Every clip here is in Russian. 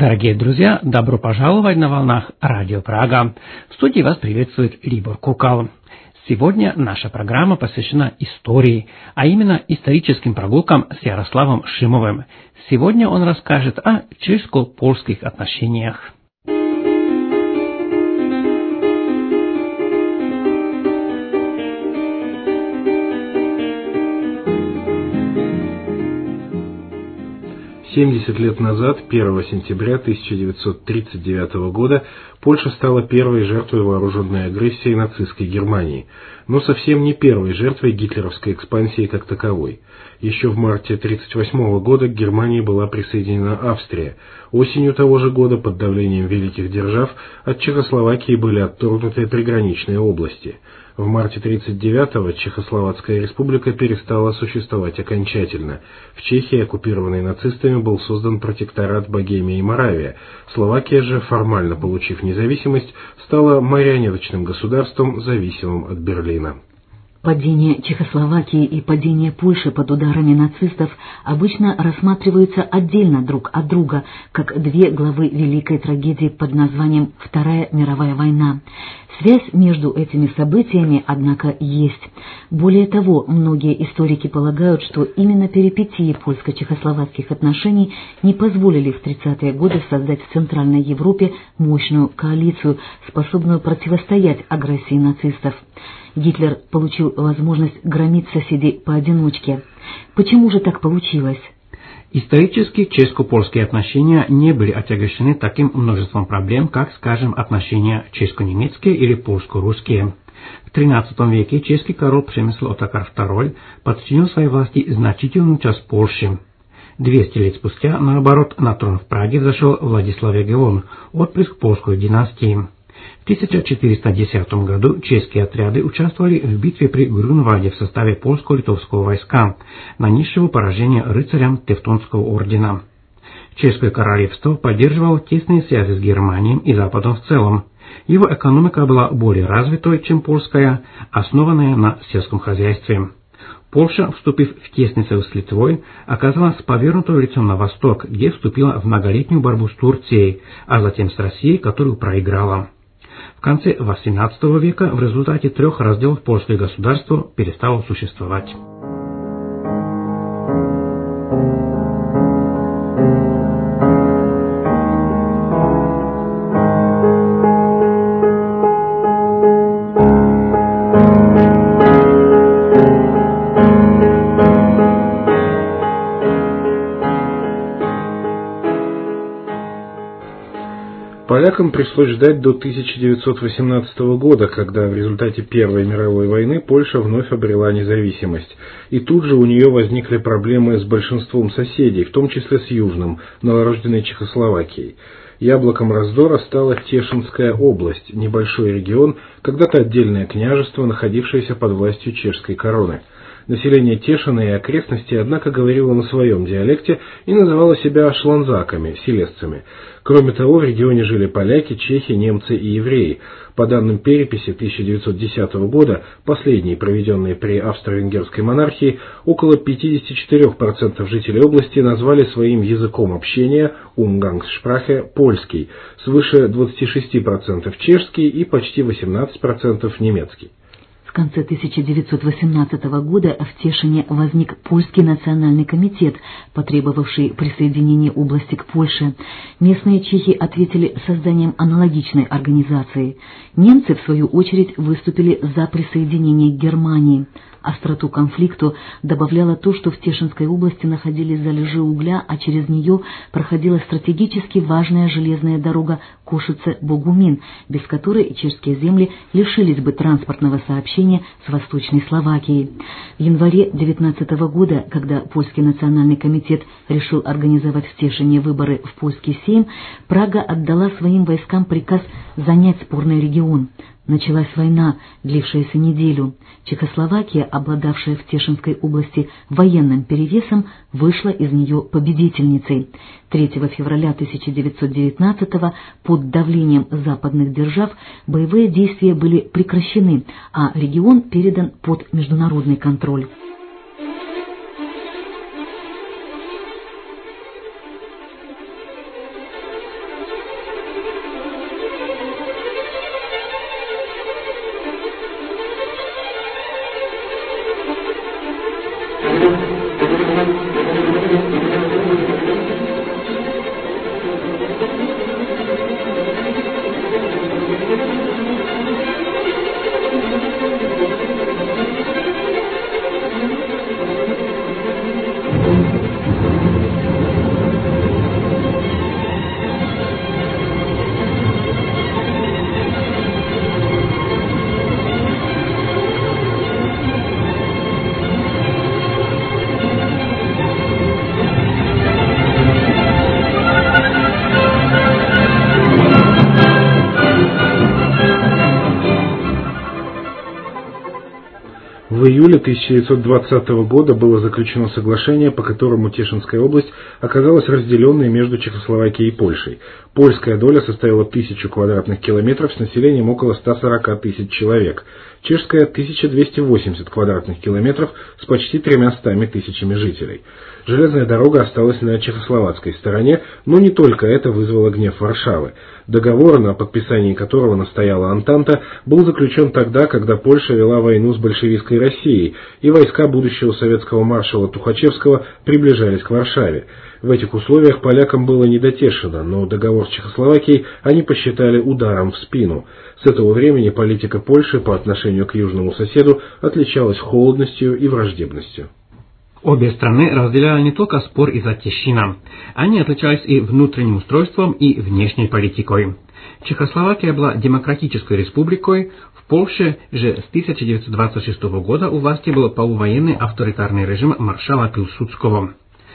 Дорогие друзья, добро пожаловать на волнах Радио Прага. В студии вас приветствует Либор Кукал. Сегодня наша программа посвящена истории, а именно историческим прогулкам с Ярославом Шимовым. Сегодня он расскажет о чешско-польских отношениях. «70 лет назад, 1 сентября 1939 года, Польша стала первой жертвой вооруженной агрессии нацистской Германии, но совсем не первой жертвой гитлеровской экспансии как таковой. Еще в марте 1938 года к Германии была присоединена Австрия. Осенью того же года под давлением великих держав от Чехословакии были отторгнуты приграничные области. В марте 1939-го Чехословацкая республика перестала существовать окончательно. В Чехии, оккупированной нацистами, был создан протекторат Богемия и Моравия. Словакия же, формально получив независимость, стала марионеточным государством, зависимым от Берлина. Падение Чехословакии и падение Польши под ударами нацистов обычно рассматриваются отдельно друг от друга, как две главы великой трагедии под названием «Вторая мировая война». Связь между этими событиями, однако, есть. Более того, многие историки полагают, что именно перипетии польско-чехословацких отношений не позволили в 30-е годы создать в Центральной Европе мощную коалицию, способную противостоять агрессии нацистов. Гитлер получил возможность громить соседей поодиночке. Почему же так получилось? Исторически чешско-польские отношения не были отягощены таким множеством проблем, как, скажем, отношения чешско-немецкие или польско-русские. В XIII веке чешский король Přemysl Otakar II подчинил своей власти значительную часть Польши. 200 лет спустя, наоборот, на трон в Праге взошел Владислав Jagellon, отпрыск польской династии. В 1410 году чешские отряды участвовали в битве при Грунвальде в составе польско-литовского войска, нанесшего поражение рыцарям Тевтонского ордена. Чешское королевство поддерживало тесные связи с Германией и Западом в целом. Его экономика была более развитой, чем польская, основанная на сельском хозяйстве. Польша, вступив в тесный союз с Литвой, оказалась повернутой лицом на восток, где вступила в многолетнюю борьбу с Турцией, а затем с Россией, которую проиграла. В конце XVIII века в результате 3 разделов польское государство перестало существовать. Полякам пришлось ждать до 1918 года, когда в результате Первой мировой войны Польша вновь обрела независимость. И тут же у нее возникли проблемы с большинством соседей, в том числе с Южным, новорожденной Чехословакией. Яблоком раздора стала Тешинская область, небольшой регион, когда-то отдельное княжество, находившееся под властью чешской короны. Население Тешина и окрестностей, однако, говорило на своем диалекте и называло себя шланзаками, селезцами. Кроме того, в регионе жили поляки, чехи, немцы и евреи. По данным переписи 1910 года, последней, проведенной при австро-венгерской монархии, около 54% жителей области назвали своим языком общения «Umgangssprache» польский, свыше 26% чешский и почти 18% немецкий. В конце 1918 года в Тешине возник Польский национальный комитет, потребовавший присоединения области к Польше. Местные чехи ответили созданием аналогичной организации. Немцы, в свою очередь, выступили за присоединение к Германии. Остроту конфликту добавляло то, что в Тешинской области находились залежи угля, а через нее проходила стратегически важная железная дорога Кошице-Богумин, без которой чешские земли лишились бы транспортного сообщения с Восточной Словакией. В январе 19 года, когда Польский национальный комитет решил организовать в Тешине выборы в польский сейм, Прага отдала своим войскам приказ занять спорный регион. Началась война, длившаяся неделю. Чехословакия, обладавшая в Тешинской области военным перевесом, вышла из нее победительницей. 3 февраля 1919 под давлением западных держав боевые действия были прекращены, а регион передан под международный контроль. В июле 1920 года было заключено соглашение, по которому Тешинская область оказалась разделенной между Чехословакией и Польшей. Польская доля составила 1000 квадратных километров с населением около 140 тысяч человек. Чешская – 1280 квадратных километров с почти 300 тысячами жителей. Железная дорога осталась на чехословацкой стороне, но не только это вызвало гнев Варшавы. Договор, на подписании которого настояла Антанта, был заключен тогда, когда Польша вела войну с большевистской Россией, и войска будущего советского маршала Тухачевского приближались к Варшаве. В этих условиях полякам было не до Тешина, но договор с Чехословакией они посчитали ударом в спину. С этого времени политика Польши по отношению к южному соседу отличалась холодностью и враждебностью. Обе страны разделяли не только спор из-за Тешина. Они отличались и внутренним устройством, и внешней политикой. Чехословакия была демократической республикой, в Польше же с 1926 года у власти был полувоенный авторитарный режим маршала Пилсудского.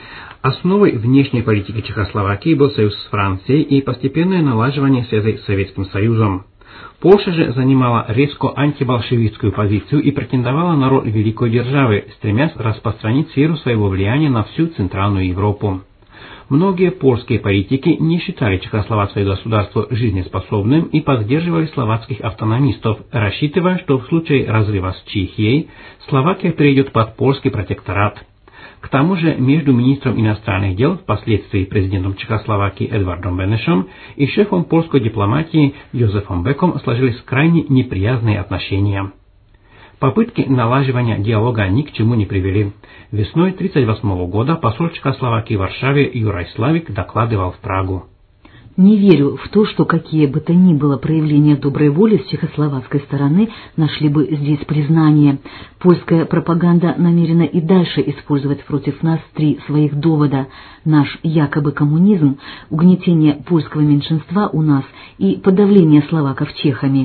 Основой внешней политики Чехословакии был союз с Францией и постепенное налаживание связей с Советским Союзом. Польша же занимала резко антибольшевистскую позицию и претендовала на роль великой державы, стремясь распространить сферу своего влияния на всю Центральную Европу. Многие польские политики не считали чехословацкое государство жизнеспособным и поддерживали словацких автономистов, рассчитывая, что в случае разрыва с Чехией Словакия перейдет под польский протекторат. К тому же между министром иностранных дел, впоследствии президентом Чехословакии Эдвардом Бенешем, и шефом польской дипломатии Józefom Beckom сложились крайне неприязные отношения. Попытки налаживания диалога ни к чему не привели. Весной 1938 года посол Чехословакии в Варшаве Юрай Славик докладывал в Прагу. Не верю в то, что какие бы то ни было проявления доброй воли с чехословацкой стороны нашли бы здесь признание. Польская пропаганда намерена и дальше использовать против нас 3 своих довода: наш якобы коммунизм, угнетение польского меньшинства у нас и подавление словаков чехами.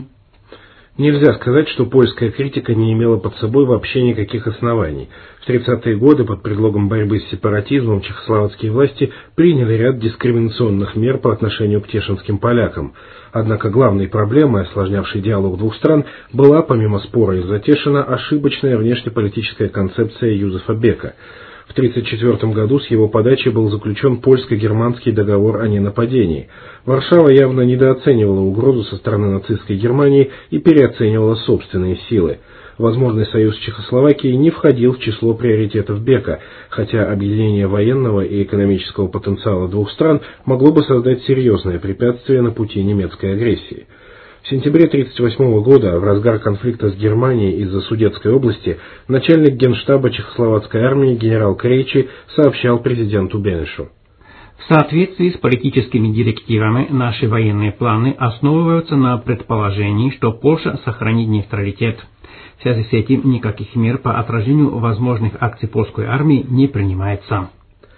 Нельзя сказать, что польская критика не имела под собой вообще никаких оснований. В 30-е годы под предлогом борьбы с сепаратизмом чехословацкие власти приняли ряд дискриминационных мер по отношению к тешинским полякам. Однако главной проблемой, осложнявшей диалог двух стран, была, помимо спора из-за Тешина, ошибочная внешнеполитическая концепция Юзефа Бека. В 1934 году с его подачи был заключен польско-германский договор о ненападении. Варшава явно недооценивала угрозу со стороны нацистской Германии и переоценивала собственные силы. Возможный союз с Чехословакией не входил в число приоритетов Бека, хотя объединение военного и экономического потенциала двух стран могло бы создать серьезное препятствие на пути немецкой агрессии. В сентябре 1938 года, в разгар конфликта с Германией из-за Судетской области, начальник генштаба чехословацкой армии генерал Крейчи сообщал президенту Бенешу: в соответствии с политическими директивами наши военные планы основываются на предположении, что Польша сохранит нейтралитет. В связи с этим никаких мер по отражению возможных акций польской армии не принимается.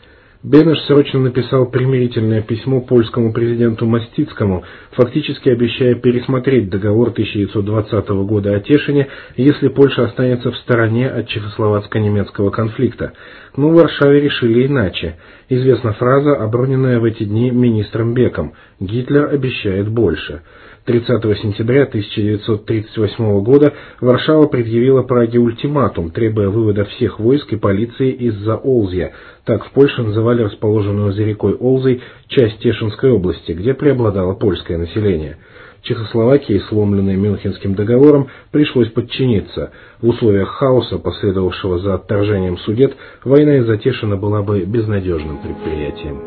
Бенеш срочно написал примирительное письмо польскому президенту Мостицкому, фактически обещая пересмотреть договор 1920 года о Тешине, если Польша останется в стороне от чехословацко-немецкого конфликта. Но в Варшаве решили иначе. Известна фраза, оброненная в эти дни министром Беком: «Гитлер обещает больше». 30 сентября 1938 года Варшава предъявила Праге ультиматум, требуя вывода всех войск и полиции из-за Олзья. Так в Польше называли расположенную за рекой Олзой часть Тешинской области, где преобладало польское население. Чехословакии, сломленной Мюнхенским договором, пришлось подчиниться. В условиях хаоса, последовавшего за отторжением Судет, война из-за Тешина была бы безнадежным предприятием.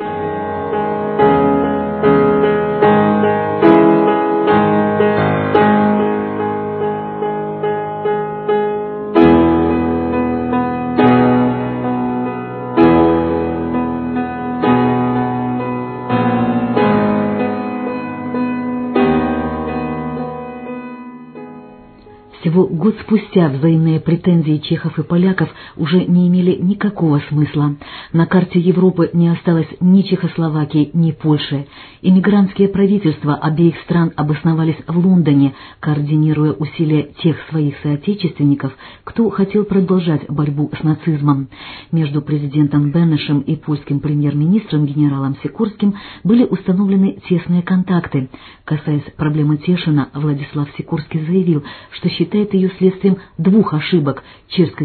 Всего год спустя взаимные претензии чехов и поляков уже не имели никакого смысла. На карте Европы не осталось ни Чехословакии, ни Польши. Иммигрантские правительства обеих стран обосновались в Лондоне, координируя усилия тех своих соотечественников, кто хотел продолжать борьбу с нацизмом. Между президентом Бенешем и польским премьер-министром генералом Сикорским были установлены тесные контакты. Касаясь проблемы Тешина, Владислав Сикорский заявил, что считает считает ее следствием двух ошибок – чешской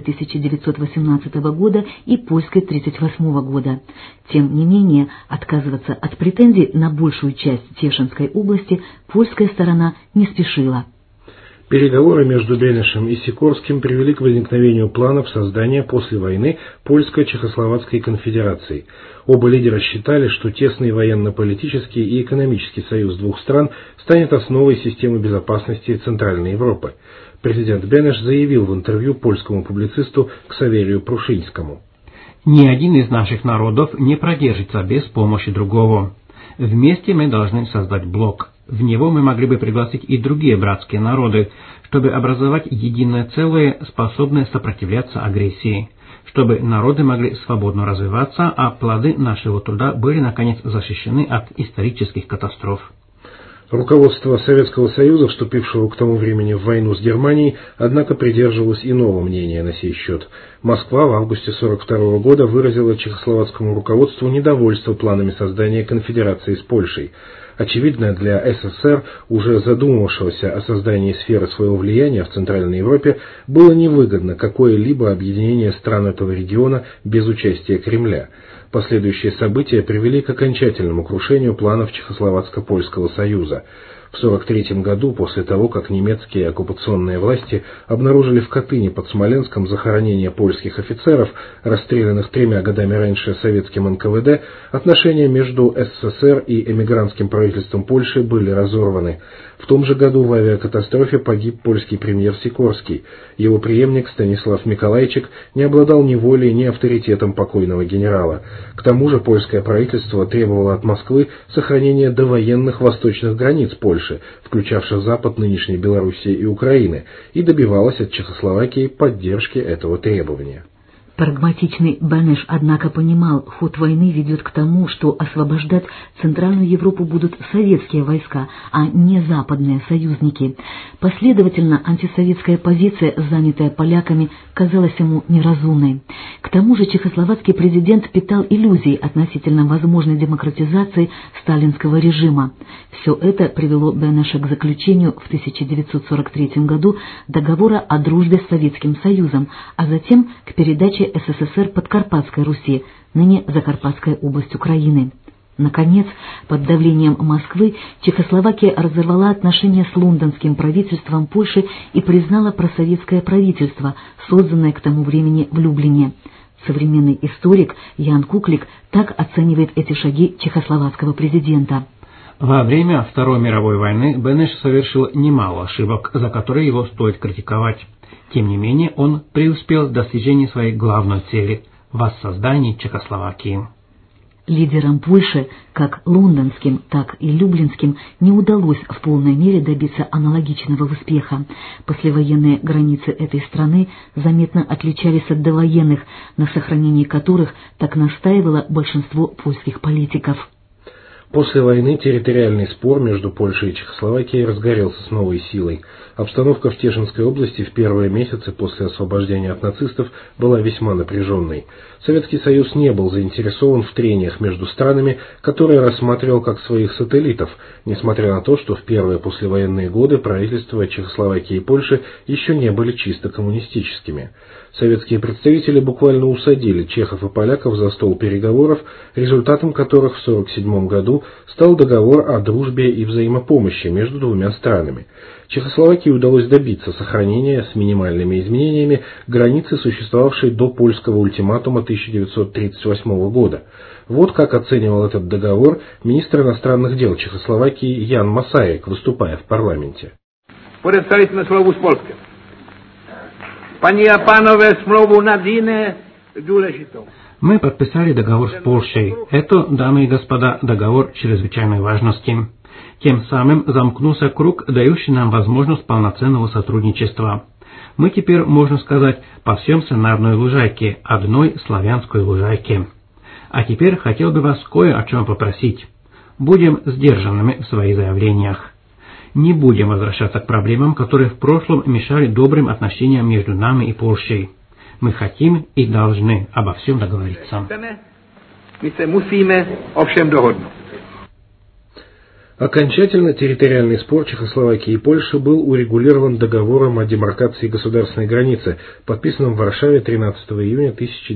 1918 года и польской 1938 года. Тем не менее, отказываться от претензий на большую часть Тешинской области польская сторона не спешила. Переговоры между Бенешем и Сикорским привели к возникновению планов создания после войны Польско-Чехословацкой конфедерации. Оба лидера считали, что тесный военно-политический и экономический союз двух стран станет основой системы безопасности Центральной Европы. Президент Бенеш заявил в интервью польскому публицисту Ксаверию Прушинскому: «Ни один из наших народов не продержится без помощи другого. Вместе мы должны создать блок. В него мы могли бы пригласить и другие братские народы, чтобы образовать единое целое, способное сопротивляться агрессии, чтобы народы могли свободно развиваться, а плоды нашего труда были, наконец, защищены от исторических катастроф». Руководство Советского Союза, вступившего к тому времени в войну с Германией, однако придерживалось иного мнения на сей счет. Москва в августе 1942 года выразила чехословацкому руководству недовольство планами создания конфедерации с Польшей. Очевидно, для СССР, уже задумывавшегося о создании сферы своего влияния в Центральной Европе, было невыгодно какое-либо объединение стран этого региона без участия Кремля. Последующие события привели к окончательному крушению планов Чехословацко-Польского союза. В 1943 году, после того, как немецкие оккупационные власти обнаружили в Катыни под Смоленском захоронение польских офицеров, расстрелянных 3 годами раньше советским НКВД, отношения между СССР и эмигрантским правительством Польши были разорваны. В том же году в авиакатастрофе погиб польский премьер Сикорский. Его преемник Станислав Миколайчик не обладал ни волей, ни авторитетом покойного генерала. К тому же польское правительство требовало от Москвы сохранения довоенных восточных границ Польши, включавших запад нынешней Белоруссии и Украины, и добивалось от Чехословакии поддержки этого требования. Прагматичный Бенеш, однако, понимал, ход войны ведет к тому, что освобождать Центральную Европу будут советские войска, а не западные союзники. Последовательно, антисоветская позиция, занятая поляками, казалась ему неразумной. К тому же чехословацкий президент питал иллюзии относительно возможной демократизации сталинского режима. Все это привело Бенеша к заключению в 1943 году договора о дружбе с Советским Союзом, а затем к передаче СССР Подкарпатской Руси, ныне Закарпатская область Украины. Наконец, под давлением Москвы Чехословакия разорвала отношения с лондонским правительством Польши и признала просоветское правительство, созданное к тому времени в Люблине. Современный историк Ян Куклик так оценивает эти шаги чехословацкого президента. Во время Второй мировой войны Бенеш совершил немало ошибок, за которые его стоит критиковать. Тем не менее, он преуспел в достижении своей главной цели – воссоздании Чехословакии. Лидерам Польши, как лондонским, так и люблинским, не удалось в полной мере добиться аналогичного успеха. Послевоенные границы этой страны заметно отличались от довоенных, на сохранении которых так настаивало большинство польских политиков. После войны территориальный спор между Польшей и Чехословакией разгорелся с новой силой. Обстановка в Тешинской области в первые месяцы после освобождения от нацистов была весьма напряженной. Советский Союз не был заинтересован в трениях между странами, которые рассматривал как своих сателлитов, несмотря на то, что в первые послевоенные годы правительства Чехословакии и Польши еще не были чисто коммунистическими. Советские представители буквально усадили чехов и поляков за стол переговоров, результатом которых в 1947 году стал договор о дружбе и взаимопомощи между двумя странами. Чехословакии удалось добиться сохранения с минимальными изменениями границы, существовавшей до польского ультиматума 1938 года. Вот как оценивал этот договор министр иностранных дел Чехословакии Ян Масарик, выступая в парламенте. Podepsali jsme smlouvu s Polskem. Paní a pánové, smlouvu nad jiné důležitou. Мы подписали договор с Польшей. Это, дамы и господа, договор чрезвычайной важности. Тем самым замкнулся круг, дающий нам возможность полноценного сотрудничества. Мы теперь, можно сказать, пасемся на одной лужайке, одной славянской лужайке. А теперь хотел бы вас кое о чем попросить. Будем сдержанными в своих заявлениях. Не будем возвращаться к проблемам, которые в прошлом мешали добрым отношениям между нами и Польшей. Мы хотим и должны обо всем договориться. Окончательно территориальный спор Чехословакии и Польши был урегулирован договором о демаркации государственной границы, подписанным в Варшаве 13 июня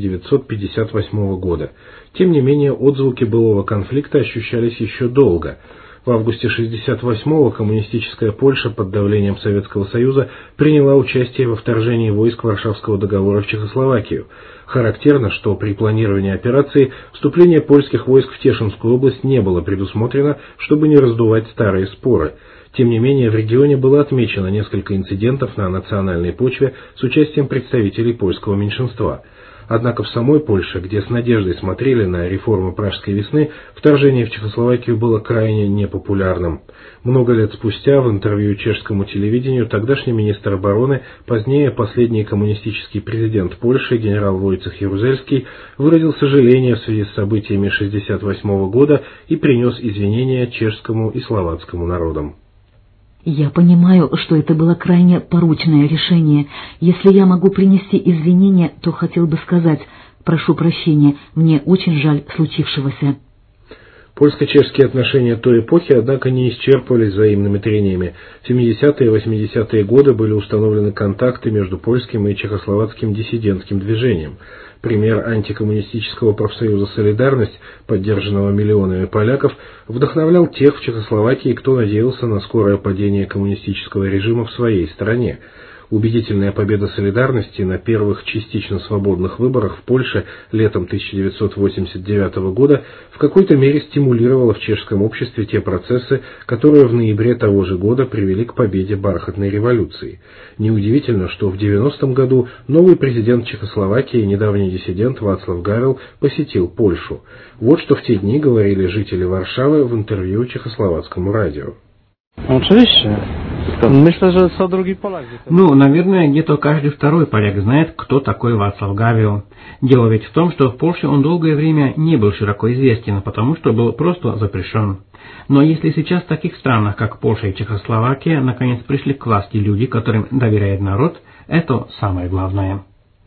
1958 года. Тем не менее, отзвуки былого конфликта ощущались еще долго. В августе 1968-го коммунистическая Польша под давлением Советского Союза приняла участие во вторжении войск Варшавского договора в Чехословакию. Характерно, что при планировании операции вступление польских войск в Тешинскую область не было предусмотрено, чтобы не раздувать старые споры. Тем не менее, в регионе было отмечено несколько инцидентов на национальной почве с участием представителей польского меньшинства. Однако в самой Польше, где с надеждой смотрели на реформы Пражской весны, вторжение в Чехословакию было крайне непопулярным. Много лет спустя в интервью чешскому телевидению тогдашний министр обороны, позднее последний коммунистический президент Польши, генерал Войцех Ярузельский, выразил сожаление в связи с событиями 1968 года и принес извинения чешскому и словацкому народам. Я понимаю, что это было крайне порочное решение. Если я могу принести извинения, то хотел бы сказать: прошу прощения, мне очень жаль случившегося. Польско-чешские отношения той эпохи, однако, не исчерпывались взаимными трениями. В 70-е и 80-е годы были установлены контакты между польским и чехословацким диссидентским движением. Пример антикоммунистического профсоюза «Солидарность», поддержанного миллионами поляков, вдохновлял тех в Чехословакии, кто надеялся на скорое падение коммунистического режима в своей стране. Убедительная победа «Солидарности» на первых частично свободных выборах в Польше летом 1989 года в какой-то мере стимулировала в чешском обществе те процессы, которые в ноябре того же года привели к победе бархатной революции. Неудивительно, что в 90-м году новый президент Чехословакии, недавний диссидент Вацлав Гавел, посетил Польшу. Вот что в те дни говорили жители Варшавы в интервью чехословацкому радио. Наверное, где-то каждый второй поляк знает, кто такой Вацлав Гавел. Дело ведь в том, что в Польше он долгое время не был широко известен, потому что был просто запрещен. Но если сейчас в таких странах, как Польша и Чехословакия, наконец пришли к власти люди, которым доверяет народ, это самое главное.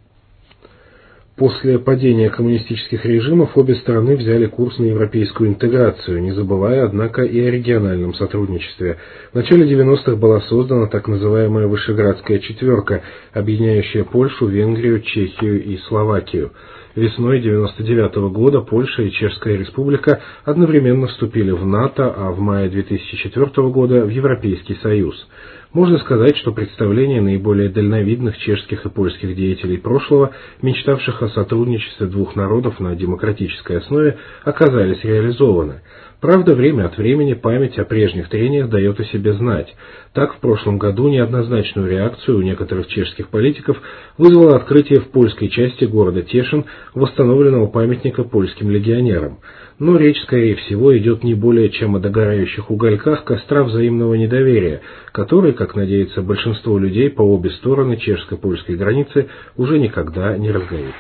После падения коммунистических режимов обе страны взяли курс на европейскую интеграцию, не забывая, однако, и о региональном сотрудничестве. В начале 90-х была создана так называемая Вышеградская четверка, объединяющая Польшу, Венгрию, Чехию и Словакию. Весной 1999 года Польша и Чешская Республика одновременно вступили в НАТО, а в мае 2004 года в Европейский Союз. Можно сказать, что представления наиболее дальновидных чешских и польских деятелей прошлого, мечтавших о сотрудничестве двух народов на демократической основе, оказались реализованы. Правда, время от времени память о прежних трениях дает о себе знать. Так, в прошлом году неоднозначную реакцию у некоторых чешских политиков вызвало открытие в польской части города Тешин восстановленного памятника польским легионерам. Но речь, скорее всего, идет не более чем о догорающих угольках костра взаимного недоверия, который, как надеется большинство людей по обе стороны чешско-польской границы, уже никогда не разгорится.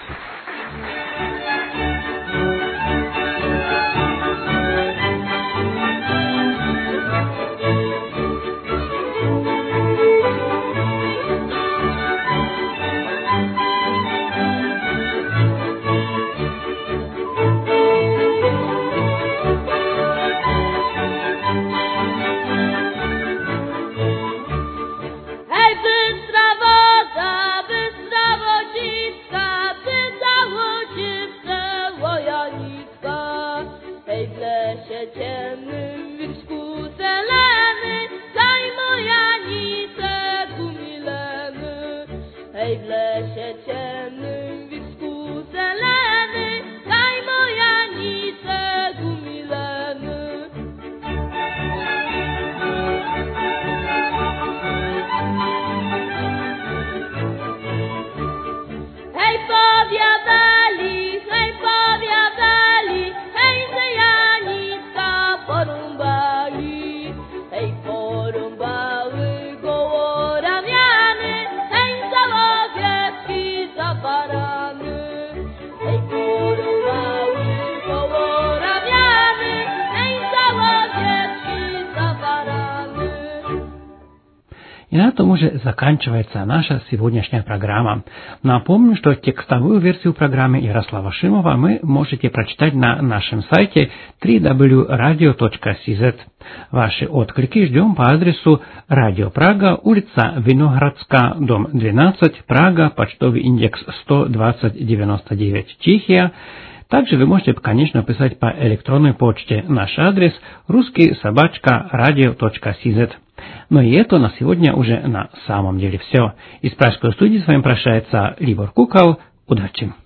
И на этом уже заканчивается наша сегодняшняя программа. Напомню, что текстовую версию программы Ярослава Шимова вы можете прочитать на нашем сайте www.radio.cz. Ваши отклики ждем по адресу Радио Прага, улица Виноградская, дом 12, Прага, почтовый индекс 12099, Чехия. Также вы можете, конечно, писать по электронной почте. Наш адрес ruski@radio.cz. Но и это на сегодня уже на самом деле все. Из пражской студии с вами прощается Libor Kukal. Удачи!